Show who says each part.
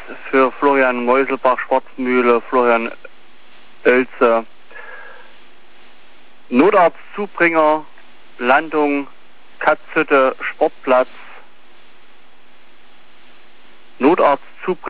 Speaker 1: für Florian Meuselbach, Schwarzmühle, Florian Oelze. Notarzt Zubringer, Landung Katzhütte, Sportplatz. Notarzt